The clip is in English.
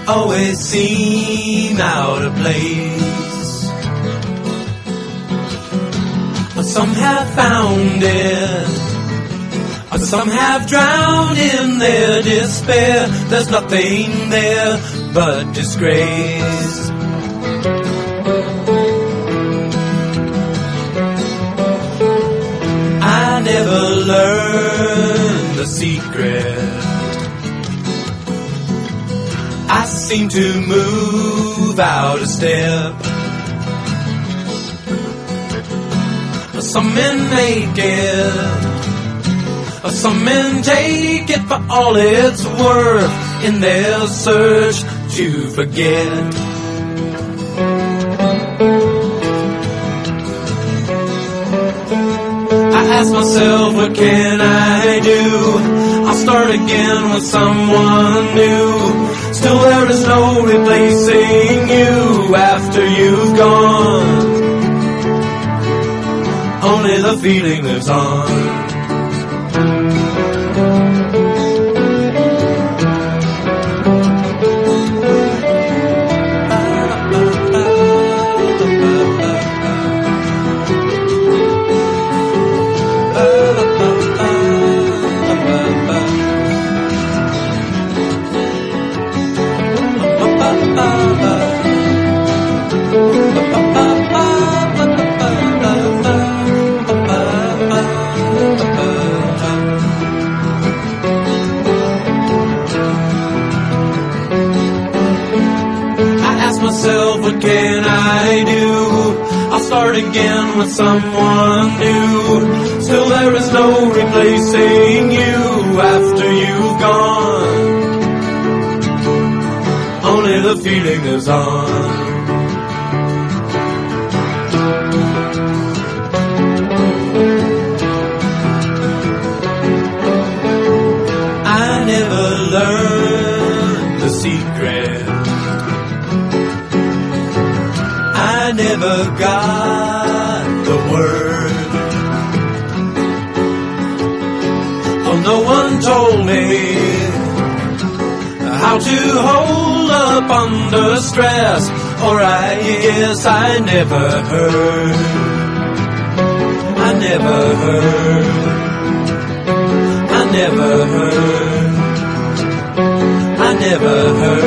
always seem out of place. Some have found it, some have drowned in their despair. There's nothing there but disgrace. I never learned the secret. I seem to move out of step. Some men make it, some men take it for all it's worth in their search to forget. I ask myself, what can I do? I'll start again with someone new. Still there is no replacing you after you've gone. Only the feeling lives on. What can I do? I'll start again with someone new. Still there is no replacing you after you've gone. Only the feeling lives on. I never learned the secret. I never got the word. Oh, no one told me how to hold up under stress, or I guess I never heard. I never heard. I never heard. I never heard.